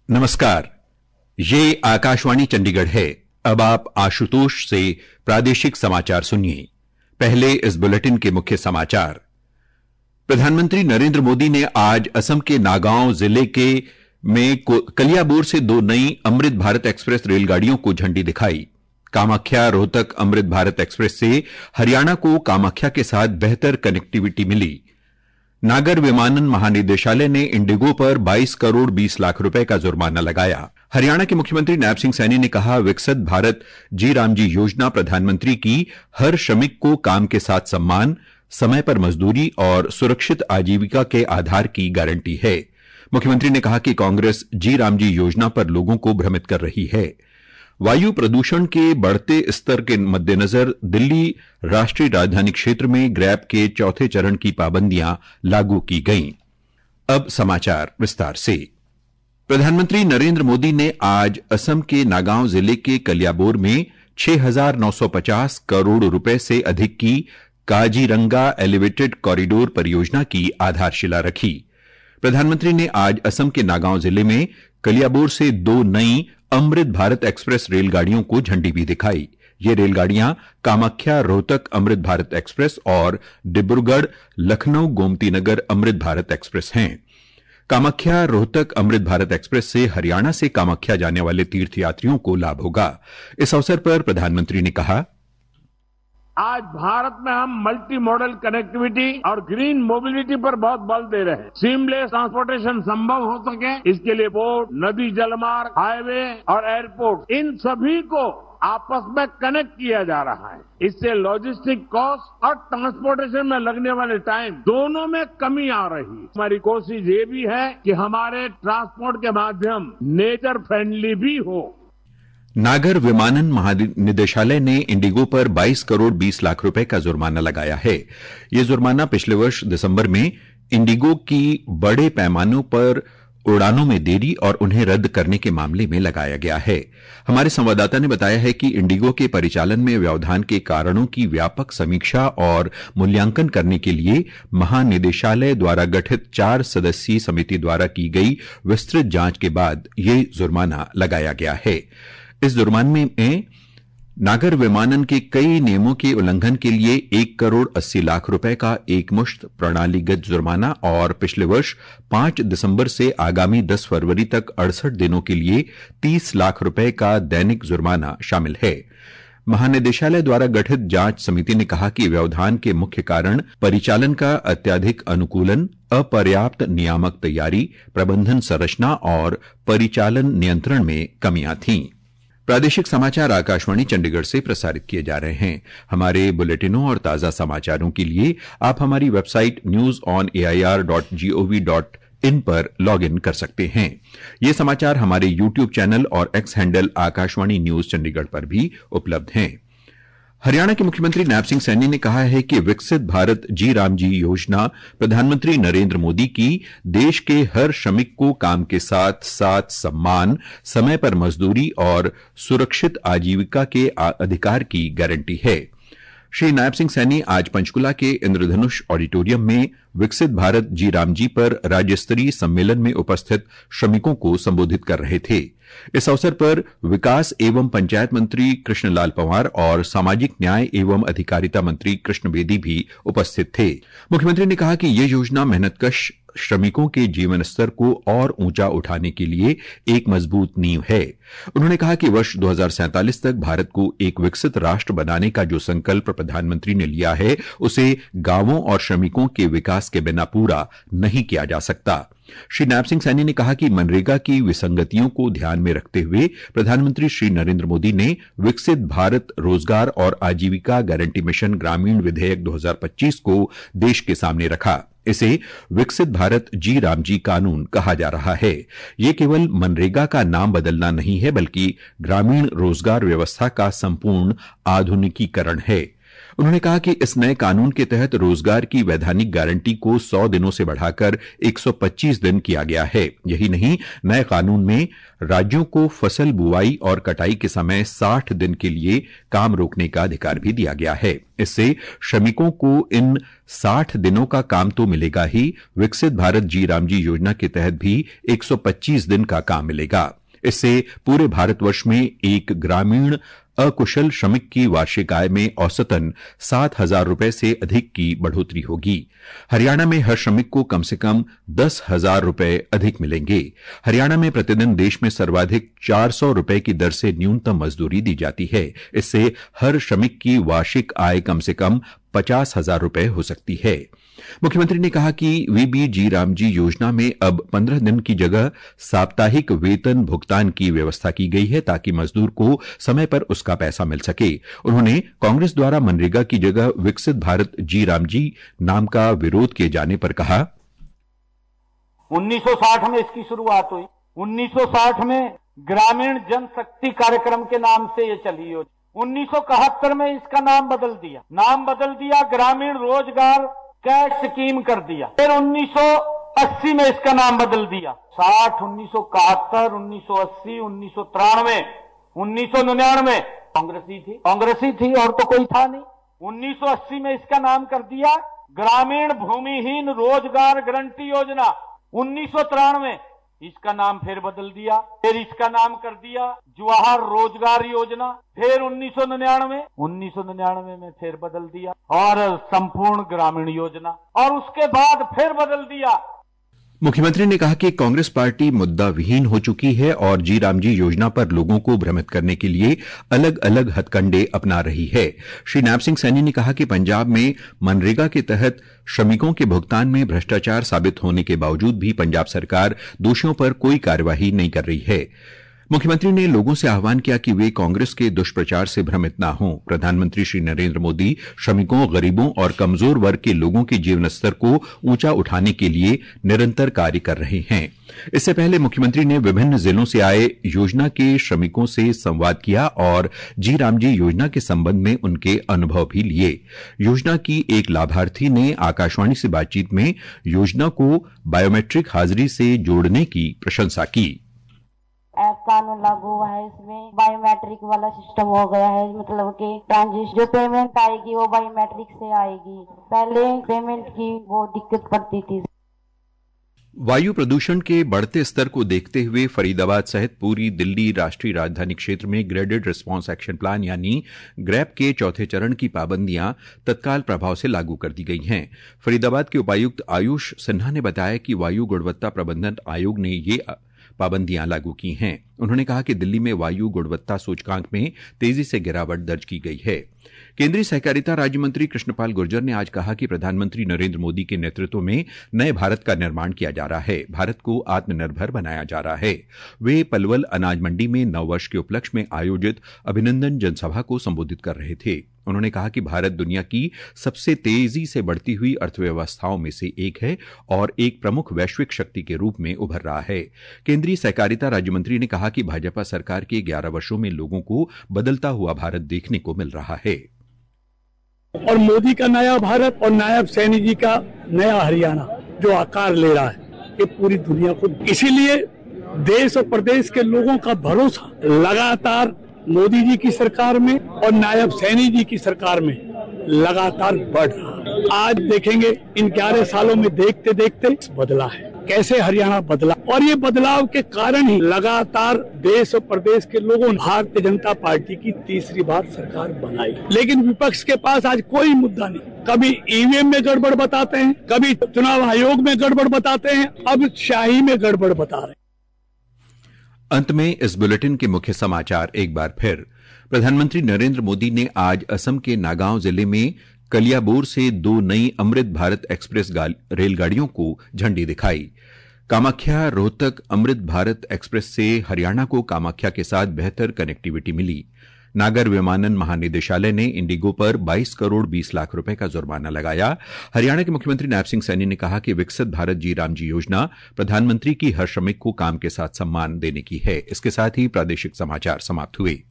नमस्कार, ये आकाशवाणी चंडीगढ़ है। अब आप आशुतोष से प्रादेशिक समाचार सुनिए। पहले इस बुलेटिन के मुख्य समाचार। प्रधानमंत्री नरेंद्र मोदी ने आज असम के नागांव जिले के में कलियाबोर से 2 नई अमृत भारत एक्सप्रेस रेलगाड़ियों को झंडी दिखाई। कामाख्या रोहतक अमृत भारत एक्सप्रेस से हरियाणा को कामाख्या के साथ बेहतर कनेक्टिविटी मिली। नागर विमानन महानिदेशालय ने इंडिगो पर 22 करोड़ 20 लाख रुपए का जुर्माना लगाया। हरियाणा के मुख्यमंत्री नायब सिंह सैनी ने कहा, विकसित भारत जी रामजी योजना प्रधानमंत्री की हर श्रमिक को काम के साथ सम्मान, समय पर मजदूरी और सुरक्षित आजीविका के आधार की गारंटी है। मुख्यमंत्री ने कहा कि कांग्रेस जी रामजी योजना पर लोगों को भ्रमित कर रही है। वायु प्रदूषण के बढ़ते स्तर के मद्देनजर दिल्ली राष्ट्रीय राजधानी क्षेत्र में ग्रैब के चौथे चरण की पाबंदियां लागू की गईं। अब समाचार विस्तार से। प्रधानमंत्री नरेंद्र मोदी ने आज असम के नागांव जिले के कलियाबोर में 6,950 करोड़ रुपए से अधिक की काजीरंगा एलिवेटेड कॉरिडोर परियोजना की आधारशिला रखी। प्रधानमंत्री ने आज असम के नागांव जिले में कलियाबोर से 2 नई अमृत भारत एक्सप्रेस रेलगाड़ियों को झंडी भी दिखाई। ये रेलगाड़ियां कामाख्या रोहतक अमृत भारत एक्सप्रेस और डिब्रूगढ़ लखनऊ गोमती नगर अमृत भारत एक्सप्रेस हैं। कामाख्या रोहतक अमृत भारत एक्सप्रेस से हरियाणा से कामाख्या जाने वाले तीर्थयात्रियों को लाभ होगा। इस अवसर पर प्रधानमंत्री ने कहा, आज भारत में हम मल्टी मॉडल कनेक्टिविटी और ग्रीन मोबिलिटी पर बहुत बल दे रहे हैं। सीमलेस ट्रांसपोर्टेशन संभव हो सके, इसके लिए पोर्ट, नदी जलमार्ग, हाईवे और एयरपोर्ट, इन सभी को आपस में कनेक्ट किया जा रहा है। इससे लॉजिस्टिक कॉस्ट और ट्रांसपोर्टेशन में लगने वाले टाइम दोनों में कमी आ रही है। हमारी कोशिश ये भी है कि हमारे ट्रांसपोर्ट के माध्यम नेचर फ्रेंडली भी हो। नागर विमानन महानिदेशालय ने इंडिगो पर 22 करोड़ 20 लाख रुपए का जुर्माना लगाया है। यह जुर्माना पिछले वर्ष दिसंबर में इंडिगो की बड़े पैमाने पर उड़ानों में देरी और उन्हें रद्द करने के मामले में लगाया गया है। हमारे संवाददाता ने बताया है कि इंडिगो के परिचालन में व्यवधान के कारणों की व्यापक समीक्षा और मूल्यांकन करने के लिए महानिदेशालय द्वारा गठित 4 सदस्यीय समिति द्वारा की गई विस्तृत जांच के बाद यह जुर्माना लगाया गया है। इस जुर्माने में नागर विमानन के कई नियमों के उल्लंघन के लिए 1 करोड़ 80 लाख रुपए का एकमुश्त प्रणालीगत जुर्माना और पिछले वर्ष 5 दिसंबर से आगामी 10 फरवरी तक 68 दिनों के लिए 30 लाख रुपए का दैनिक जुर्माना शामिल है। महानिदेशालय द्वारा गठित जांच समिति ने कहा कि व्यवधान के मुख्य कारण परिचालन का अत्यधिक अनुकूलन, अपर्याप्त नियामक तैयारी, प्रबंधन संरचना और परिचालन नियंत्रण में कमियां थीं। प्रादेशिक समाचार आकाशवाणी चंडीगढ़ से प्रसारित किए जा रहे हैं। हमारे बुलेटिनों और ताजा समाचारों के लिए आप हमारी वेबसाइट newsonair.gov.in पर लॉग इन कर सकते हैं। ये समाचार हमारे यूट्यूब चैनल और X handle Akashvani news Chandigarh पर भी उपलब्ध हैं। हरियाणा के मुख्यमंत्री नायब सिंह सैनी ने कहा है कि विकसित भारत जी रामजी योजना प्रधानमंत्री नरेंद्र मोदी की देश के हर श्रमिक को काम के साथ साथ सम्मान, समय पर मजदूरी और सुरक्षित आजीविका के अधिकार की गारंटी है। श्री नायब सिंह सैनी आज पंचकुला के इंद्रधनुष ऑडिटोरियम में विकसित भारत जी रामजी पर राज्य स्तरीय सम्मेलन में उपस्थित श्रमिकों को संबोधित कर रहे थे। इस अवसर पर विकास एवं पंचायत मंत्री कृष्णलाल पंवार और सामाजिक न्याय एवं अधिकारिता मंत्री कृष्ण बेदी भी उपस्थित थे। मुख्यमंत्री ने कहा कि यह योजना मेहनतकश श्रमिकों के जीवन स्तर को और ऊंचा उठाने के लिए एक मजबूत नींव है। उन्होंने कहा कि वर्ष 2047 तक भारत को एक विकसित राष्ट्र बनाने का जो संकल्प प्रधानमंत्री ने लिया है, उसे गांवों और श्रमिकों के विकास के बिना पूरा नहीं किया जा सकता। श्री नायब सिंह सैनी ने कहा कि मनरेगा की विसंगतियों को ध्यान में रखते हुए प्रधानमंत्री श्री नरेंद्र मोदी ने विकसित भारत रोजगार और आजीविका गारंटी मिशन ग्रामीण विधेयक 2025 को देश के सामने रखा। इसे विकसित भारत जी रामजी कानून कहा जा रहा है। ये केवल मनरेगा का नाम बदलना नहीं है, बल्कि ग्रामीण रोजगार व्यवस्था का संपूर्ण आधुनिकीकरण है। उन्होंने कहा कि इस नए कानून के तहत रोजगार की वैधानिक गारंटी को 100 दिनों से बढ़ाकर 125 दिन किया गया है। यही नहीं, नए कानून में राज्यों को फसल बुआई और कटाई के समय 60 दिन के लिए काम रोकने का अधिकार भी दिया गया है। इससे श्रमिकों को इन 60 दिनों का काम तो मिलेगा ही, विकसित भारत जी राम जी योजना के तहत भी 125 दिन का काम मिलेगा। इससे पूरे भारतवर्ष में एक ग्रामीण अकुशल श्रमिक की वार्षिक आय में औसतन 7,000 रुपए से अधिक की बढ़ोतरी होगी। हरियाणा में हर श्रमिक को कम से कम 10,000 रुपए अधिक मिलेंगे। हरियाणा में प्रतिदिन देश में सर्वाधिक 400 रुपए की दर से न्यूनतम मजदूरी दी जाती है। इससे हर श्रमिक की वार्षिक आय कम से कम 50,000 रुपए हो सकती है। मुख्यमंत्री ने कहा कि वीबीजी रामजी योजना में अब 15 दिन की जगह साप्ताहिक वेतन भुगतान की व्यवस्था की गई है, ताकि मजदूर को समय पर उसका पैसा मिल सके। उन्होंने कांग्रेस द्वारा मनरेगा की जगह विकसित भारत जी रामजी नाम का विरोध किए जाने पर कहा, 1960 में इसकी शुरुआत हुई। 1960 में ग्रामीण जनशक्ति कार्यक्रम के नाम से ये चली योजना। 1971 में इसका नाम बदल दिया ग्रामीण रोजगार कैश स्कीम कर दिया। फिर 1980 में इसका नाम बदल दिया। 60, 1971, 1980, 1993, 1999 कांग्रेसी थी और तो कोई था नहीं। 1980 में इसका नाम कर दिया ग्रामीण भूमिहीन रोजगार गारंटी योजना। 1993 इसका नाम फिर बदल दिया, फिर इसका नाम कर दिया जवाहर रोजगार योजना। फिर 1999 में फिर बदल दिया और संपूर्ण ग्रामीण योजना, और उसके बाद फिर बदल दिया। मुख्यमंत्री ने कहा कि कांग्रेस पार्टी मुद्दा विहीन हो चुकी है और जी रामजी योजना पर लोगों को भ्रमित करने के लिए अलग अलग हथकंडे अपना रही है। श्री नायब सिंह सैनी ने कहा कि पंजाब में मनरेगा के तहत श्रमिकों के भुगतान में भ्रष्टाचार साबित होने के बावजूद भी पंजाब सरकार दोषियों पर कोई कार्यवाही नहीं कर रही है। मुख्यमंत्री ने लोगों से आह्वान किया कि वे कांग्रेस के दुष्प्रचार से भ्रमित न हों। प्रधानमंत्री श्री नरेंद्र मोदी श्रमिकों, गरीबों और कमजोर वर्ग के लोगों के जीवन स्तर को ऊंचा उठाने के लिए निरंतर कार्य कर रहे हैं। इससे पहले मुख्यमंत्री ने विभिन्न जिलों से आए योजना के श्रमिकों से संवाद किया और जी रामजी योजना के संबंध में उनके अनुभव भी लिए। योजना की एक लाभार्थी ने आकाशवाणी से बातचीत में योजना को बायोमेट्रिक हाजिरी से जोड़ने की प्रशंसा की। कानून लागू हुआ है, इसमें बायोमेट्रिक वाला सिस्टम हो गया है। मतलब कि ट्रांजिशन जो पेमेंट आएगी वो बायोमेट्रिक से आएगी। पहले पेमेंट की वो दिक्कत पड़ती थी। वायु प्रदूषण के बढ़ते स्तर को देखते हुए फरीदाबाद सहित पूरी दिल्ली राष्ट्रीय राजधानी क्षेत्र में ग्रेडेड रिस्पांस एक्शन प्लान यानी ग्रैप के चौथे चरण की पाबंदियां तत्काल प्रभाव से लागू कर दी गई हैं। फरीदाबाद के उपायुक्त आयुष सिन्हा ने बताया कि वायु गुणवत्ता प्रबंधन आयोग ने ये पाबंदियां लागू की हैं। उन्होंने कहा कि दिल्ली में वायु गुणवत्ता सूचकांक में तेजी से गिरावट दर्ज की गई है। केंद्रीय सहकारिता राज्य मंत्री कृष्णपाल गुर्जर ने आज कहा कि प्रधानमंत्री नरेंद्र मोदी के नेतृत्व में नए भारत का निर्माण किया जा रहा है, भारत को आत्मनिर्भर बनाया जा रहा है। वे पलवल अनाज मंडी में नववर्ष के उपलक्ष्य में आयोजित अभिनंदन जनसभा को संबोधित कर रहे थे। उन्होंने कहा कि भारत दुनिया की सबसे तेजी से बढ़ती हुई अर्थव्यवस्थाओं में से एक है और एक प्रमुख वैश्विक शक्ति के रूप में उभर रहा है। केंद्रीय सहकारिता राज्य मंत्री ने कहा कि भाजपा सरकार के 11 वर्षों में लोगों को बदलता हुआ भारत देखने को मिल रहा है। और मोदी का नया भारत और नायब सैनी जी का नया हरियाणा जो आकार ले रहा है, ये पूरी दुनिया को, इसीलिए देश और प्रदेश के लोगों का भरोसा लगातार मोदी जी की सरकार में और नायब सैनी जी की सरकार में लगातार बढ़ रहा है। आज देखेंगे इन 11 सालों में देखते देखते बदला है, कैसे हरियाणा बदला, और ये बदलाव के कारण ही लगातार देश और प्रदेश के लोगों ने भारतीय जनता पार्टी की तीसरी बार सरकार बनाई। लेकिन विपक्ष के पास आज कोई मुद्दा नहीं। कभी ईवीएम में गड़बड़ बताते हैं, कभी चुनाव आयोग में गड़बड़ बताते हैं, अब शाही में गड़बड़ बता रहे हैं। अंत में इस बुलेटिन के मुख्य समाचार एक बार फिर। प्रधानमंत्री नरेंद्र मोदी ने आज असम के नागांव जिले में कलियाबोर से 2 नई अमृत भारत एक्सप्रेस रेलगाड़ियों को झंडी दिखाई। कामाख्या रोहतक अमृत भारत एक्सप्रेस से हरियाणा को कामाख्या के साथ बेहतर कनेक्टिविटी मिली। नागर विमानन महानिदेशालय ने इंडिगो पर 22 करोड़ 20 लाख रुपए का जुर्माना लगाया। हरियाणा के मुख्यमंत्री नायब सिंह सैनी ने कहा कि विकसित भारत जी राम जी योजना प्रधानमंत्री की हर श्रमिक को काम के साथ सम्मान देने की है। इसके साथ ही प्रादेशिक समाचार समाप्त हुए।